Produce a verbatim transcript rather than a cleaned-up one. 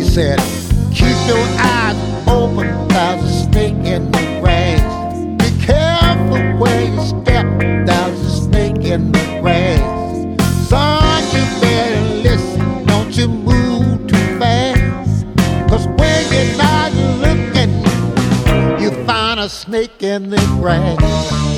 said, keep your eyes open, there's a snake in the grass. Be careful where you step, there's a snake in the grass. Son, you better listen, don't you move too fast. Cause when you're not looking, you find a snake in the grass.